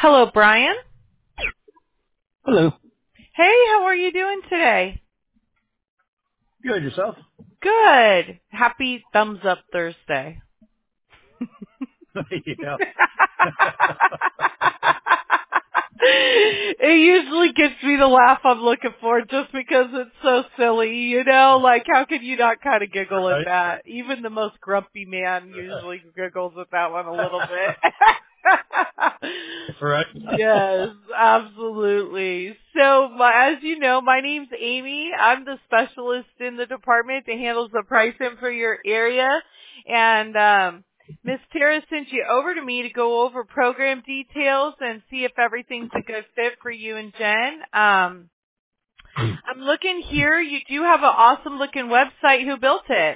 Hello, Brian. Hello. Hey, how are you doing today? Good, yourself? Good. Happy Thumbs Up Thursday. Yeah. It usually gets me the laugh I'm looking for just because it's so silly, like how could you not kind of giggle at Right. that? Even the most grumpy man usually giggles at that one a little bit. Right. Yes, absolutely. So, as you know, my name's Amy. I'm the specialist in the department that handles the pricing for your area. And Miss Tara sent you over to me to go over program details and see if everything's a good fit for you and Jen. I'm looking here. You do have an awesome looking website. Who built it?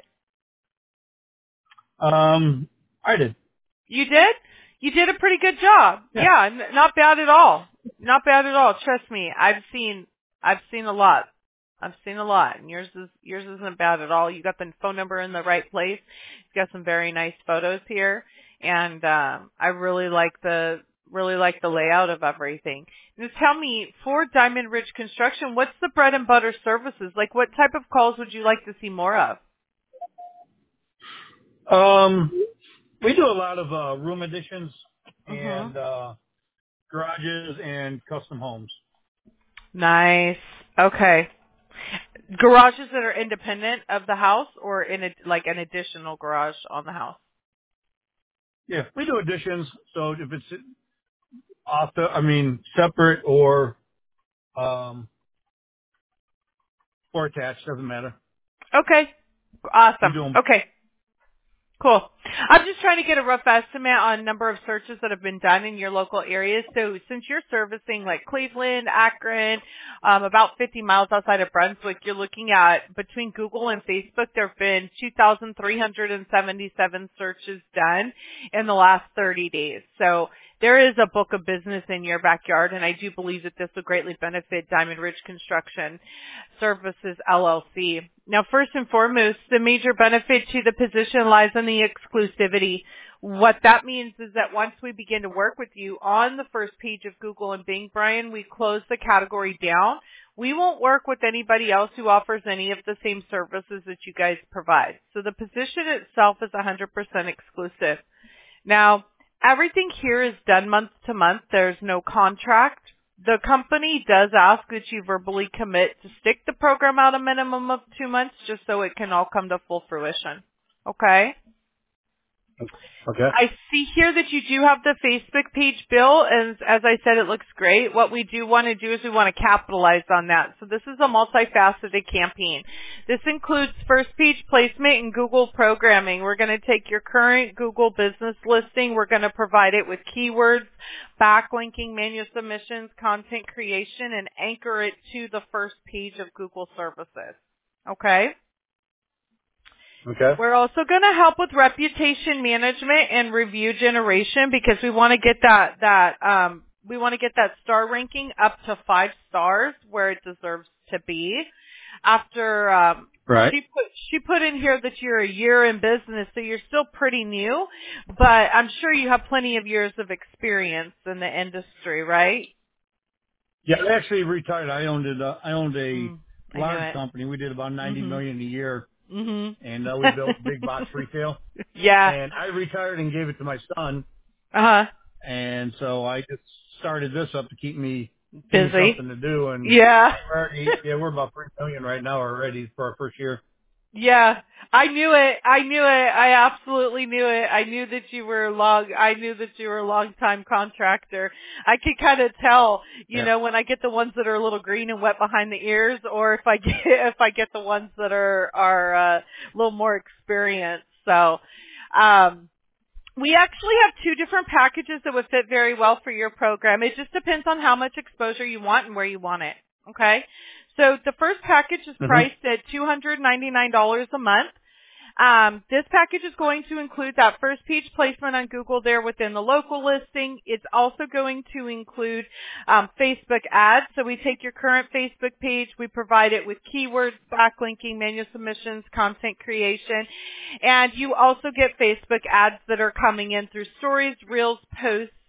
I did. You did? You did a pretty good job. Yeah. Yeah, not bad at all. Not bad at all. Trust me. I've seen a lot. I've seen a lot. And yours isn't bad at all. You got the phone number in the right place. You got some very nice photos here. And I really like the layout of everything. Now tell me, for Diamond Ridge Construction, what's the bread and butter services? Like what type of calls would you like to see more of? We do a lot of room additions Mhm. and garages and custom homes. Nice. Okay. Garages that are independent of the house or in like an additional garage on the house? Yeah, we do additions. So if it's separate or attached, doesn't matter. Okay. We Awesome. do them. Okay. Cool. I'm just trying to get a rough estimate on number of searches that have been done in your local areas. So since you're servicing like Cleveland, Akron, about 50 miles outside of Brunswick, you're looking at between Google and Facebook, there have been 2,377 searches done in the last 30 days. So there is a book of business in your backyard, and I do believe that this will greatly benefit Diamond Ridge Construction Services LLC. Now, first and foremost, the major benefit to the position lies in the exclusivity. What that means is that once we begin to work with you on the first page of Google and Bing, Brian, we close the category down. We won't work with anybody else who offers any of the same services that you guys provide. So the position itself is 100% exclusive. Now, everything here is done month to month. There's no contract. The company does ask that you verbally commit to stick the program out a minimum of 2 months just so it can all come to full fruition. Okay? Okay. I see here that you do have the Facebook page, Bill, and as I said, it looks great. What we do want to do is we want to capitalize on that. So this is a multifaceted campaign. This includes first page placement and Google programming. We're going to take your current Google business listing. We're going to provide it with keywords, backlinking, manual submissions, content creation, and anchor it to the first page of Google services. Okay? Okay. We're also going to help with reputation management and review generation because we want to get that star ranking up to 5 stars where it deserves to be. After Right. she put in here that you're a year in business, so you're still pretty new, but I'm sure you have plenty of years of experience in the industry, right? Yeah, I actually retired. I owned a I knew large it. company. We did about 90 Mhm. million a year, Mhm. and we built big box retail. Yeah. And I retired and gave it to my son, Uh-huh. and so I just started this up to give me Busy. something to do. And Yeah. we're about 3 million right now already for our first year. Yeah, I knew it. I knew it. I absolutely knew it. I knew that you were a long time contractor. I could kind of tell, Yeah. when I get the ones that are a little green and wet behind the ears, or if I get the ones that are a little more experienced. So, we actually have 2 different packages that would fit very well for your program. It just depends on how much exposure you want and where you want it. Okay? So the first package is Hmm. priced at $299 a month. This package is going to include that first page placement on Google there within the local listing. It's also going to include Facebook ads. So we take your current Facebook page, we provide it with keywords, backlinking, manual submissions, content creation, and you also get Facebook ads that are coming in through stories, reels, posts,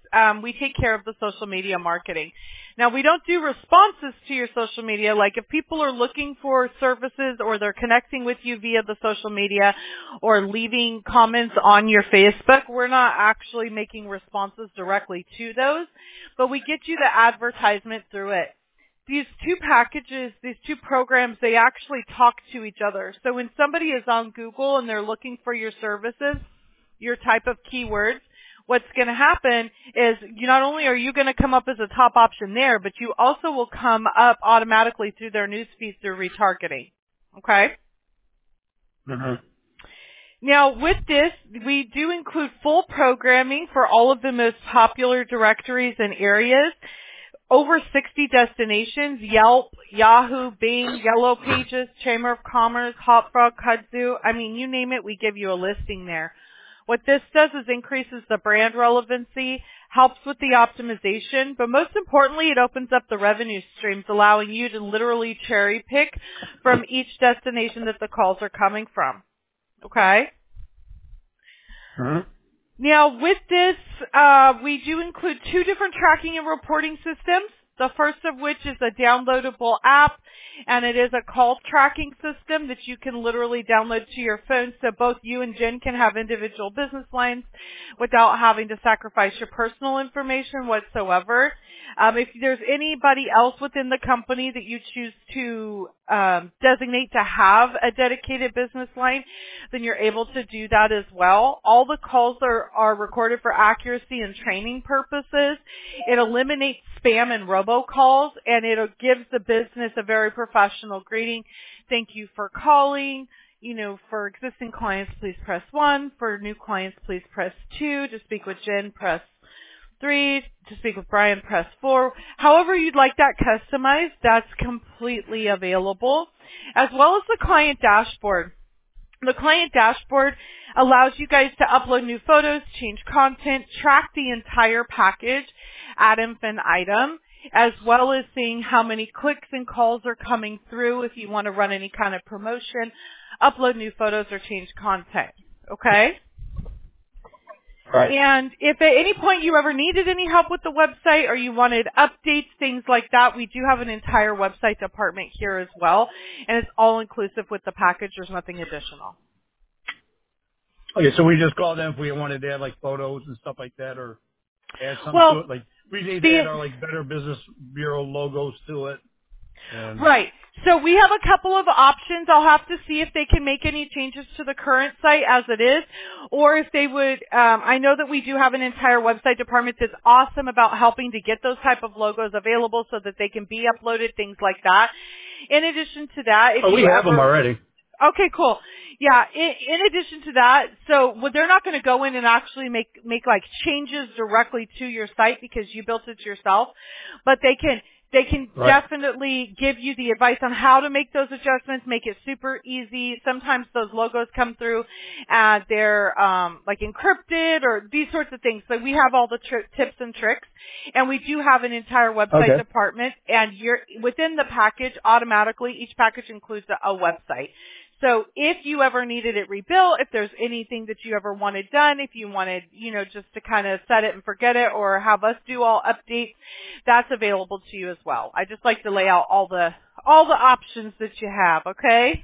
we take care of the social media marketing. Now, we don't do responses to your social media. Like if people are looking for services or they're connecting with you via the social media or leaving comments on your Facebook, we're not actually making responses directly to those, but we get you the advertisement through it. These two packages, these two programs, they actually talk to each other. So when somebody is on Google and they're looking for your services, your type of keywords, what's going to happen is not only are you going to come up as a top option there, but you also will come up automatically through their news feed through retargeting. Okay? Mm-hmm. Now, with this, we do include full programming for all of the most popular directories and areas. Over 60 destinations: Yelp, Yahoo, Bing, Yellow Pages, Chamber of Commerce, Hotfrog, Kudzu. I mean, you name it, we give you a listing there. What this does is increases the brand relevancy, helps with the optimization, but most importantly, it opens up the revenue streams, allowing you to literally cherry pick from each destination that the calls are coming from. Okay? Mm-hmm. Now, with this, we do include two different tracking and reporting systems. The first of which is a downloadable app, and it is a call tracking system that you can literally download to your phone, so both you and Jen can have individual business lines without having to sacrifice your personal information whatsoever. If there's anybody else within the company that you choose to designate to have a dedicated business line, then you're able to do that as well. All the calls are recorded for accuracy and training purposes. It eliminates spam and robocalls, and it gives the business a very professional greeting. Thank you for calling. For existing clients, please press 1. For new clients, please press 2. To speak with Jen, press 3. To speak with Brian, press 4. However you'd like that customized, that's completely available. As well as the client dashboard. The client dashboard allows you guys to upload new photos, change content, track the entire package, ad infinitum, as well as seeing how many clicks and calls are coming through if you want to run any kind of promotion, upload new photos, or change content. Okay? Right. And if at any point you ever needed any help with the website or you wanted updates, things like that, we do have an entire website department here as well. And it's all inclusive with the package. There's nothing additional. Okay, so we just call them if we wanted to add like photos and stuff like that, or add something to it. Like we need to add our like Better Business Bureau logos to it. Right. So we have a couple of options. I'll have to see if they can make any changes to the current site as it is, or if they would, I know that we do have an entire website department that's awesome about helping to get those type of logos available so that they can be uploaded, things like that. In addition to that, we have them already. Okay, cool. Yeah, in addition to that, so they're not going to go in and actually make like changes directly to your site because you built it yourself, but they can definitely give you the advice on how to make those adjustments, make it super easy. Sometimes those logos come through and they're like encrypted or these sorts of things. So we have all the tips and tricks, and we do have an entire website department, and you're within the package automatically. Each package includes a website. So if you ever needed it rebuilt, if there's anything that you ever wanted done, if you wanted, just to kind of set it and forget it or have us do all updates, that's available to you as well. I just like to lay out all the options that you have, okay?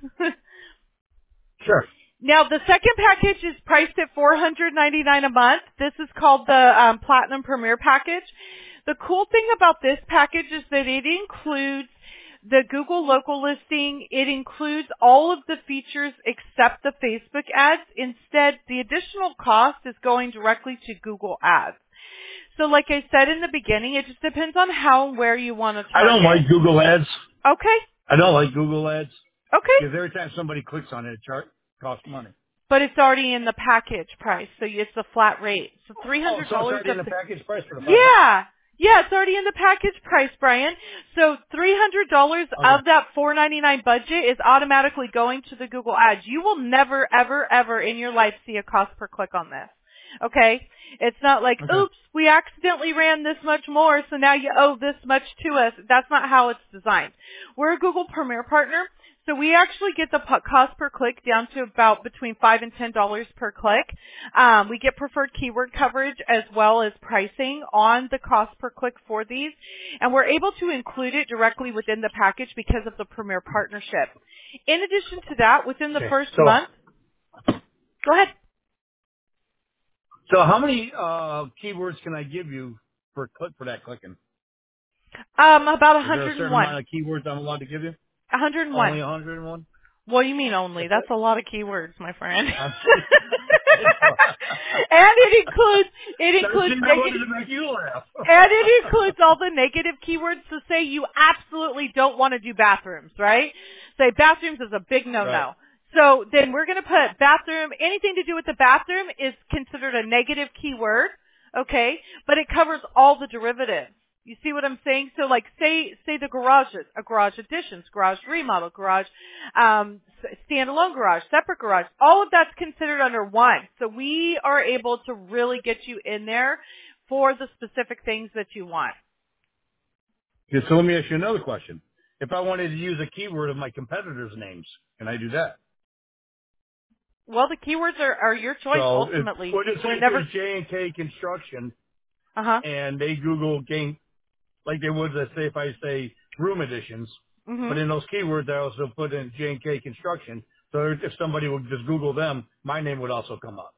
Sure. Now, the second package is priced at $499 a month. This is called the Platinum Premier Package. The cool thing about this package is that it includes the Google local listing. It includes all of the features except the Facebook ads. Instead, the additional cost is going directly to Google ads. So like I said in the beginning, it just depends on how and where you want to target. I don't like Google ads. Okay. I don't like Google ads. Okay. Because every time somebody clicks on it, it costs money. But it's already in the package price, so it's a flat rate. So $300. So it's already in the package price for the Yeah, it's already in the package price, Brian. So $300 of that $499 budget is automatically going to the Google ads. You will never, ever, ever in your life see a cost per click on this. Okay? It's not like, oops, we accidentally ran this much more, so now you owe this much to us. That's not how it's designed. We're a Google Premier partner, So we actually get the cost per click down to about between $5 and $10 per click. We get preferred keyword coverage as well as pricing on the cost per click for these. And we're able to include it directly within the package because of the Premier partnership. In addition to that, within the first month, go ahead. So how many keywords can I give you per click for that clicking? About 101. Is there a certain amount of keywords I'm allowed to give you? 101. Only 101? What do you mean only? That's a lot of keywords, my friend. And it includes negative, to make you laugh. and it includes all the negative keywords. So say you absolutely don't want to do bathrooms, right? Say bathrooms is a big no-no. Right. So then we're going to put bathroom, anything to do with the bathroom is considered a negative keyword, okay? But it covers all the derivatives. You see what I'm saying? So like say the garages, a garage additions, garage remodel, garage, standalone garage, separate garage, all of that's considered under one. So we are able to really get you in there for the specific things that you want. Okay, so let me ask you another question. If I wanted to use a keyword of my competitors' names, can I do that? Well, the keywords are your choice ultimately. So if there's J&K Construction, and they Google game, like they would, let's say if I say room additions, but in those keywords I also put in J&K Construction, so if somebody would just Google them, my name would also come up.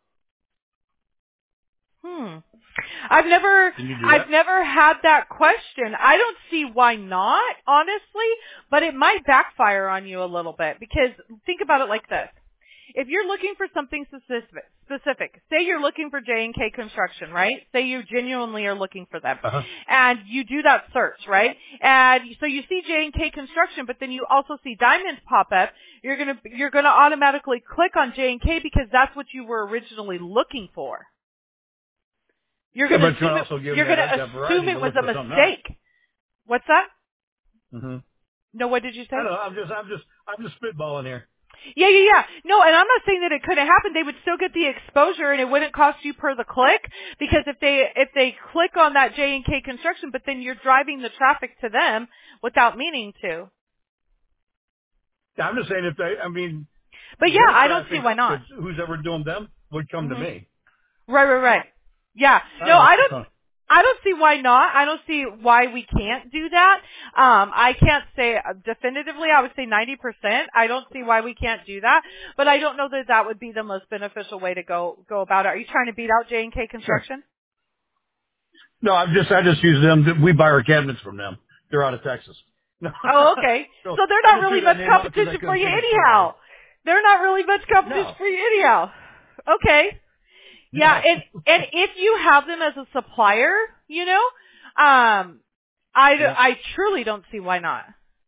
I've never had that question. I don't see why not, honestly, but it might backfire on you a little bit because think about it like this. If you're looking for something specific, say you're looking for J&K Construction, right? Say you genuinely are looking for them. And you do that search, right? And so you see J&K Construction, but then you also see Diamonds pop up. You're going to automatically click on J&K because that's what you were originally looking for. You're going to assume it was a mistake. What's that? No, what did you say? I don't know. I'm just spitballing here. Yeah. No, and I'm not saying that it couldn't happen. They would still get the exposure and it wouldn't cost you per the click because if they click on that J&K Construction, but then you're driving the traffic to them without meaning to. Yeah, I'm just saying But yeah, I don't see why not. Who's ever doing them would come to me. Right. Yeah. No, I don't see why not. I don't see why we can't do that. I can't say definitively. I would say 90%. I don't see why we can't do that. But I don't know that that would be the most beneficial way to go about it. Are you trying to beat out J&K Construction? Sure. No, I just use them. We buy our cabinets from them. They're out of Texas. Oh, okay. So they're not really much competition for you anyhow. They're not really much competition for you anyhow. Okay. Yeah, and if you have them as a supplier, I truly don't see why not.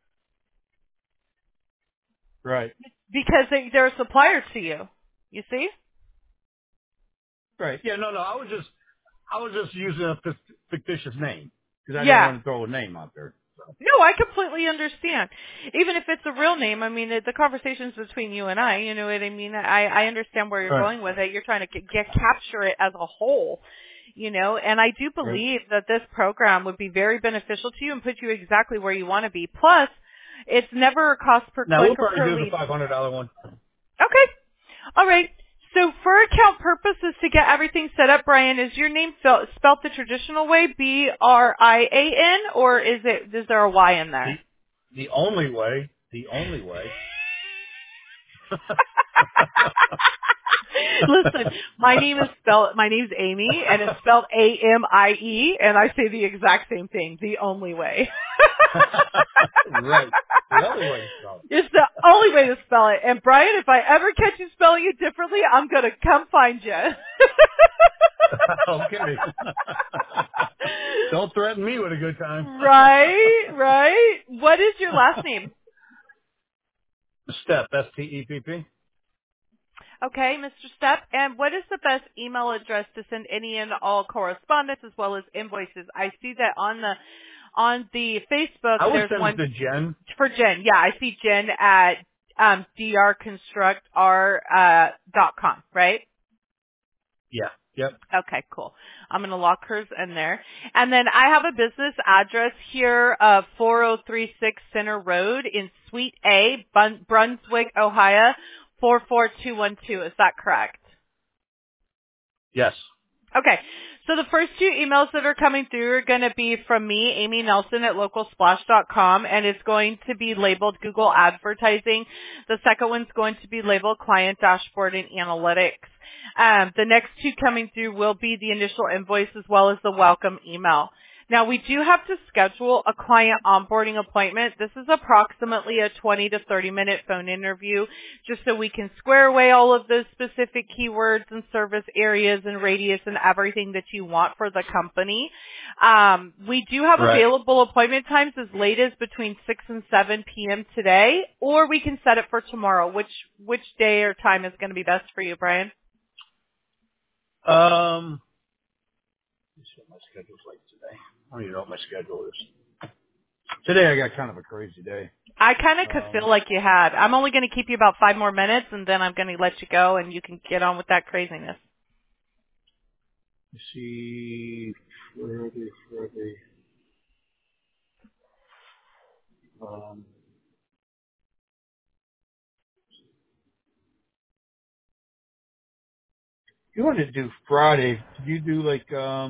Right. Because they're a supplier to you. You see? Right. Yeah. No. I was just using a fictitious name because I didn't want to throw a name out there. So. No, I completely understand. Even if it's a real name, I mean, the conversation's between you and I, you know what I mean? I understand where you're going with it. You're trying to capture it as a whole, and I do believe that this program would be very beneficial to you and put you exactly where you want to be. Plus, it's never a cost per click or per lead. We'll probably do the $500 one. Okay. All right. So for account purposes to get everything set up, Brian, is your name spelled the traditional way, B-R-I-A-N, or is there a Y in there? The only way. Listen, my name's Amy, and it's spelled A-M-I-E, and I say the exact same thing, the only way. Right. The only way to spell it. It's the only way to spell it. And Brian, if I ever catch you spelling it differently, I'm going to come find you. Okay. Don't threaten me with a good time. Right. What is your last name? Stepp, S-T-E-P-P. Okay, Mr. Stepp. And what is the best email address to send any and all correspondence as well as invoices? I see that on the Facebook, there's one to Jen. For Jen. Yeah, I see Jen at drconstructr.com, right? Yeah. Yep. Okay, cool. I'm going to lock hers in there. And then I have a business address here of 4036 Center Road in Suite A, Brunswick, Ohio, 44212. Is that correct? Yes. Okay. So the first two emails that are coming through are going to be from me, Amy Nelson at localsplash.com, and it's going to be labeled Google Advertising. The second one's going to be labeled Client Dashboard and Analytics. The next two coming through will be the initial invoice as well as the welcome email. Now, we do have to schedule a client onboarding appointment. This is approximately a 20 to 30-minute phone interview just so we can square away all of those specific keywords and service areas and radius and everything that you want for the company. We do have available appointment times as late as between 6 and 7 p.m. today, or we can set it for tomorrow. Which day or time is going to be best for you, Brian? Let's see what my schedule's like today. I don't even know what my schedule is. Today I got kind of a crazy day. I kind of could feel like you had. I'm only going to keep you about 5 more minutes, and then I'm going to let you go, and you can get on with that craziness. Let's see, Friday. You wanted to do Friday. Did you do like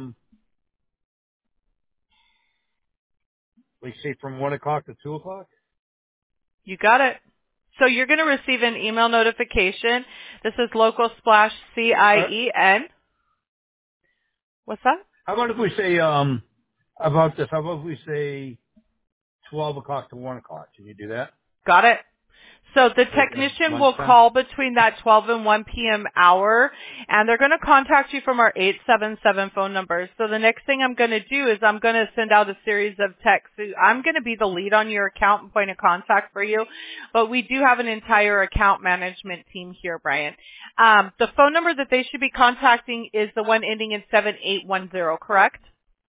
say from 1 o'clock to 2 o'clock? You got it. So you're going to receive an email notification. This is Local Splash CIEN. What's that? How about if we say about this? How about if we say 12 o'clock to 1 o'clock? Can you do that? Got it. So the technician will call between that 12 and 1 p.m. hour, and they're going to contact you from our 877 phone number. So the next thing I'm going to do is I'm going to send out a series of texts. I'm going to be the lead on your account and point of contact for you, but we do have an entire account management team here, Brian. The phone number that they should be contacting is the one ending in 7810, correct?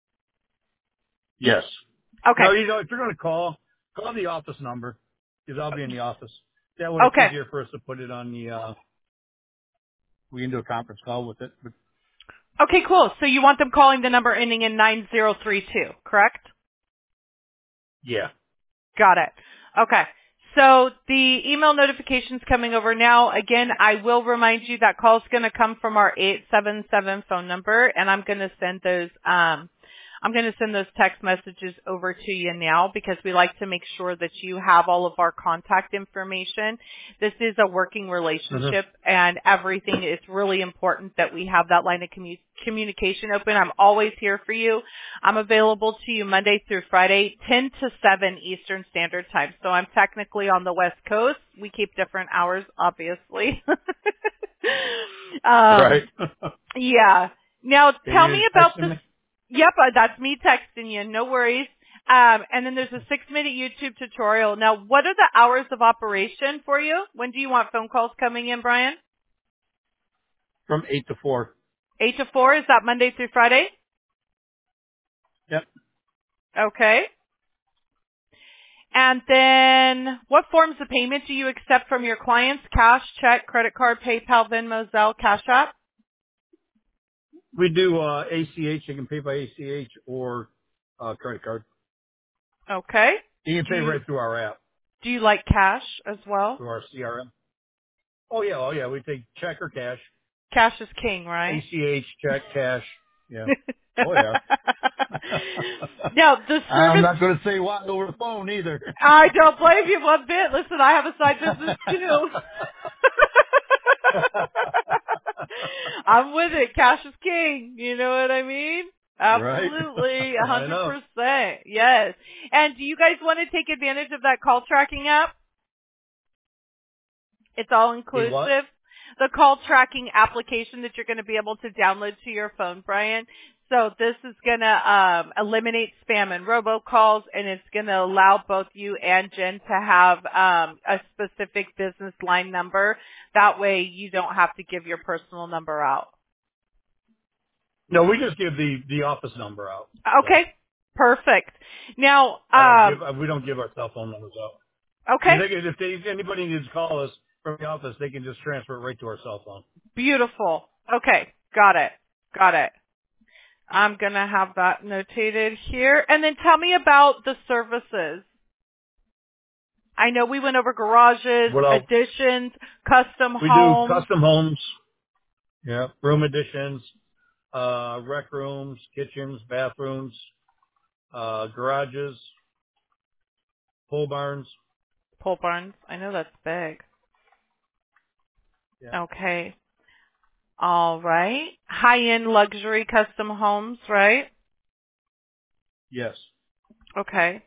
Yes. Okay. No, if you're going to call the office number, because I'll be in the office. That way it's easier for us to put it on the, we can do a conference call with it. But okay, cool. So you want them calling the number ending in 9032, correct? Yeah. Got it. Okay. So the email notification's coming over now. Again, I will remind you that call's going to come from our 877 phone number, and I'm going to send those text messages over to you now because we like to make sure that you have all of our contact information. This is a working relationship and everything is really important that we have that line of communication open. I'm always here for you. I'm available to you Monday through Friday, 10 to 7 Eastern Standard Time. So I'm technically on the West Coast. We keep different hours, obviously. Right. Yeah. Now tell me about this. Yep, that's me texting you. No worries. And then there's a 6-minute YouTube tutorial. Now, what are the hours of operation for you? When do you want phone calls coming in, Brian? From 8 to 4. 8 to 4? Is that Monday through Friday? Yep. Okay. And then what forms of payment do you accept from your clients? Cash, check, credit card, PayPal, Venmo, Zelle, Cash App? We do ACH. You can pay by ACH or credit card. Okay. You can pay right through our app. Do you like cash as well? Through our CRM. Oh yeah. We take check or cash. Cash is king, right? ACH, check, cash. Yeah. Oh yeah. Now the service. I'm not going to say what over the phone either. I don't blame you one bit. Listen, I have a side business too. I'm with it. Cash is king. You know what I mean? Absolutely. 100%. Yes. And do you guys want to take advantage of that call tracking app? It's all inclusive. The call tracking application that you're going to be able to download to your phone, Brian. So this is going to eliminate spam and robocalls, and it's going to allow both you and Jen to have a specific business line number. That way you don't have to give your personal number out. No, we just give the office number out. Okay, so. Perfect. Now, we don't give our cell phone numbers out. Okay. If anybody needs to call us from the office, they can just transfer it right to our cell phone. Beautiful. Okay, got it. Got it. I'm going to have that notated here. And then tell me about the services. I know we went over garages, additions, custom homes. We do custom homes. Yeah. Room additions, rec rooms, kitchens, bathrooms, garages, pole barns. Pole barns. I know that's big. Yeah. Okay. All right. High-end luxury custom homes, right? Yes. Okay.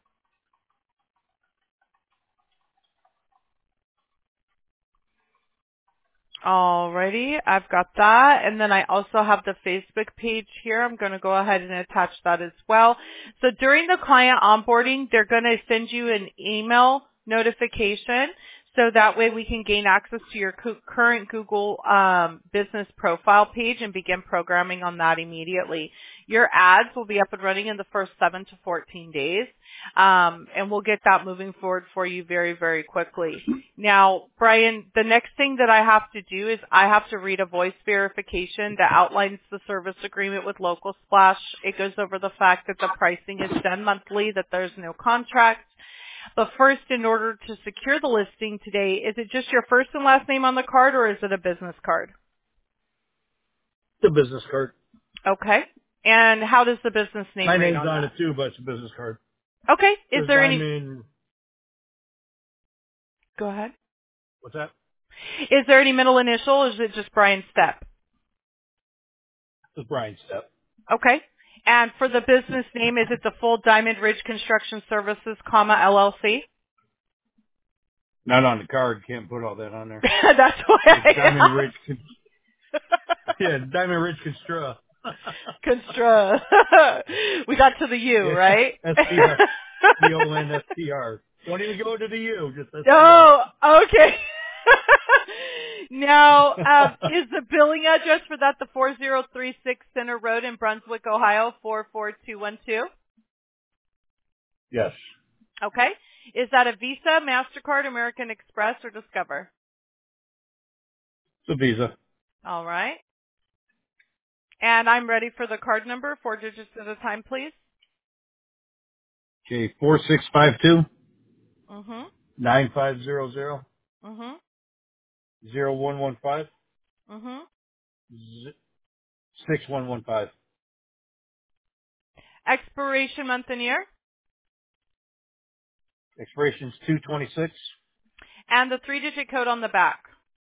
Alrighty, I've got that. And then I also have the Facebook page here. I'm going to go ahead and attach that as well. So during the client onboarding, they're going to send you an email notification. So that way we can gain access to your current Google business profile page and begin programming on that immediately. Your ads will be up and running in the first 7 to 14 days. And we'll get that moving forward for you very, very quickly. Now, Brian, the next thing that I have to do is I have to read a voice verification that outlines the service agreement with Local Splash. It goes over the fact that the pricing is done monthly, that there's no contract. But first, in order to secure the listing today, is it just your first and last name on the card, or is it a business card? The business card. Okay. And how does the business name My read name's on that? it too, but it's a business card. Okay. Is there any? Go ahead. What's that? Is there any middle initial, or is it just Brian Stepp? It's Brian Stepp. Okay. And for the business name, is it the full Diamond Ridge Construction Services, LLC? Not on the card. Can't put all that on there. That's why. Diamond Ridge. Yeah, Diamond Ridge Constru. Constru. We got to the U, yeah. right? STR. DONSTR. Don't even go to the U. Just STR. Oh, okay. Now, is the billing address for that the 4036 Center Road in Brunswick, Ohio, 44212? Yes. Okay. Is that a Visa, MasterCard, American Express, or Discover? It's a Visa. All right. And I'm ready for the card number, 4 digits at a time, please. Okay, 4652 Mm-hmm. 9500 Mm-hmm. 0115 Mm-hmm. 6115. Expiration month and year. Expiration's 226. And the 3-digit code on the back.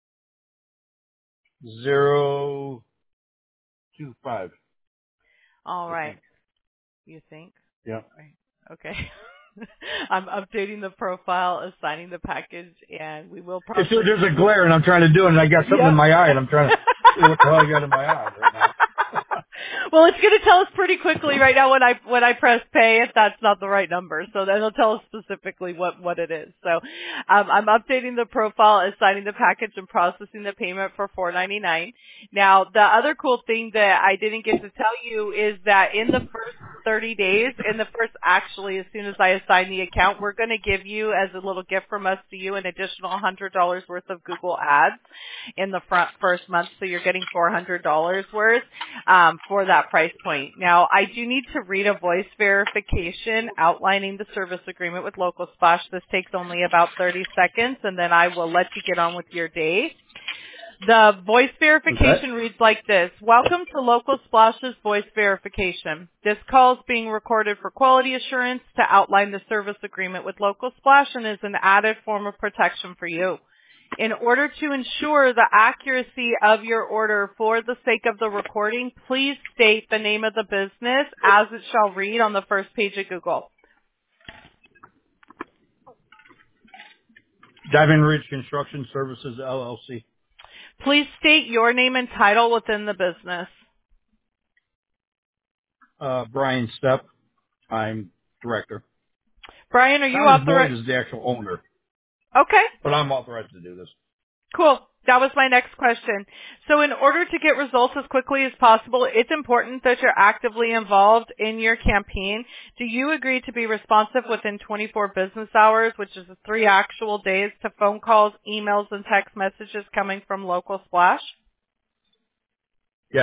025. All right. You think? Yeah. Right. Okay. I'm updating the profile, assigning the package, and we will probably... There's a glare, and I'm trying to do it, and I got something in my eye, and I'm trying to see what the hell I got in my eye right now. Well, it's going to tell us pretty quickly right now when I press pay if that's not the right number. So then it'll tell us specifically what it is. So I'm updating the profile, assigning the package, and processing the payment for $4.99. Now, the other cool thing that I didn't get to tell you is that in the first 30 days, actually, as soon as I assign the account, we're going to give you, as a little gift from us to you, an additional $100 worth of Google Ads in the first month. So you're getting $400 worth for that price point. Now, I do need to read a voice verification outlining the service agreement with Local Splash. This takes only about 30 seconds, and then I will let you get on with your day. The voice verification reads like this. Welcome to Local Splash's voice verification. This call is being recorded for quality assurance to outline the service agreement with Local Splash and is an added form of protection for you. In order to ensure the accuracy of your order for the sake of the recording, please state the name of the business as it shall read on the first page of Google. Diamond Ridge Construction Services, LLC. Please state your name and title within the business. Brian Stepp. I'm director. Brian, are you Thomas authorized? Boyd is the actual owner. Okay. But I'm authorized to do this. Cool. That was my next question. So in order to get results as quickly as possible, it's important that you're actively involved in your campaign. Do you agree to be responsive within 24 business hours, which is 3 actual days, to phone calls, emails, and text messages coming from Local Splash? Yes.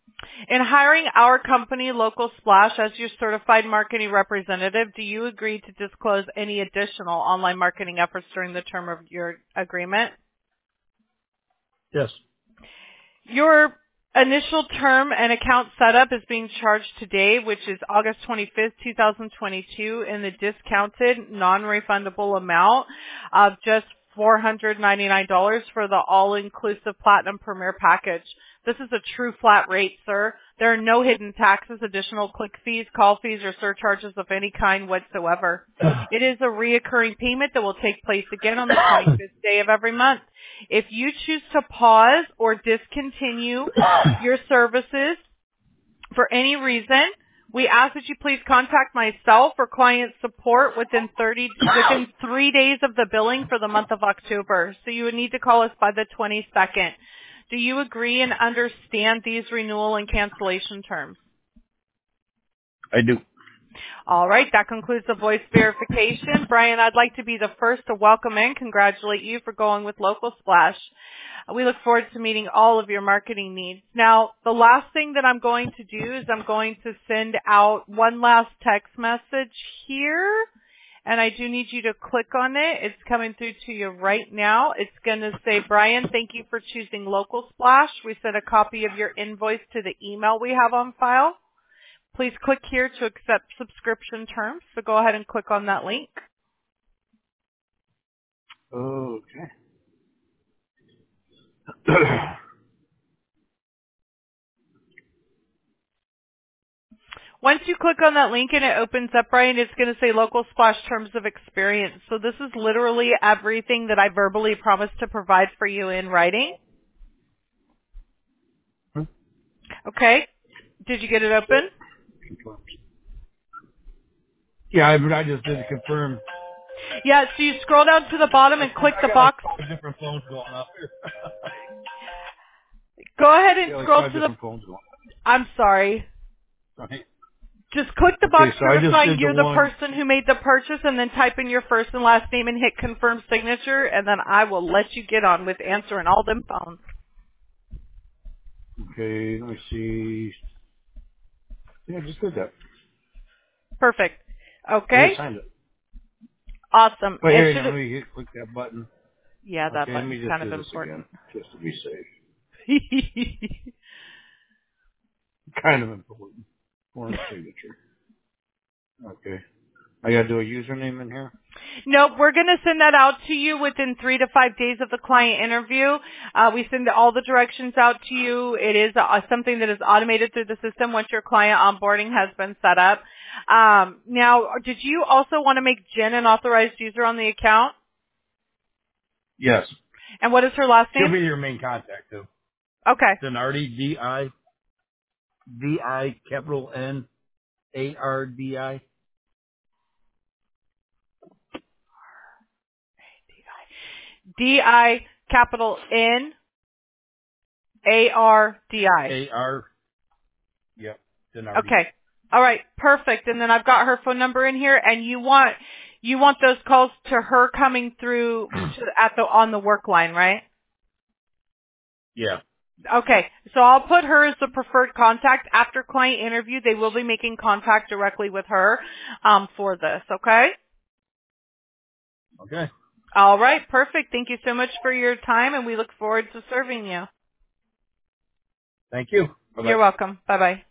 In hiring our company, Local Splash, as your certified marketing representative, do you agree to disclose any additional online marketing efforts during the term of your agreement? Yes. Your initial term and account setup is being charged today, which is August 25th, 2022, in the discounted, non-refundable amount of just $499 for the all-inclusive Platinum Premier package. This is a true flat rate, sir. There are no hidden taxes, additional click fees, call fees, or surcharges of any kind whatsoever. It is a reoccurring payment that will take place again on the 25th day of every month. If you choose to pause or discontinue your services for any reason, we ask that you please contact myself or client support within 3 days of the billing for the month of October. So you would need to call us by the 22nd. Do you agree and understand these renewal and cancellation terms? I do. All right, that concludes the voice verification. Brian, I'd like to be the first to welcome and congratulate you for going with Local Splash. We look forward to meeting all of your marketing needs. Now, the last thing that I'm going to do is I'm going to send out one last text message here, and I do need you to click on it. It's coming through to you right now. It's going to say, Brian, thank you for choosing Local Splash. We sent a copy of your invoice to the email we have on file. Please click here to accept subscription terms. So go ahead and click on that link. Okay. Once you click on that link and it opens up, Brian, it's going to say Local Splash Terms of Experience. So this is literally everything that I verbally promised to provide for you in writing. Okay. Did you get it open? Yeah, I just did confirm. Yeah, so you scroll down to the bottom and click the box. Different phones going off here. Go ahead and scroll to the... Phones going. I'm sorry. Right. Just click the box So certifying you're the person who made the purchase, and then type in your first and last name and hit confirm signature, and then I will let you get on with answering all them phones. Okay, let me see. Yeah, I just did that. Perfect. Okay. I signed it. Awesome. But here, let me click that button. Yeah, that Okay, button's let me just kind do of this important. again, just to be safe. Kind of important. Form signature. Okay. I gotta do a username in here? No, we're going to send that out to you within 3 to 5 days of the client interview. We send all the directions out to you. It is something that is automated through the system once your client onboarding has been set up. Now, did you also want to make Jen an authorized user on the account? Yes. And what is her last name? She'll be your main contact, too. Okay. Denardi, D-I, capital N-A-R-D-I. D-I, capital N-A-R-D-I. A-R, yep, Denardi. Okay. All right. Perfect. And then I've got her phone number in here, and you want those calls to her coming through on the work line, right? Yeah. Okay. So I'll put her as the preferred contact. After client interview, they will be making contact directly with her for this. Okay? Okay. All right. Perfect. Thank you so much for your time, and we look forward to serving you. Thank you. Bye-bye. You're welcome. Bye-bye.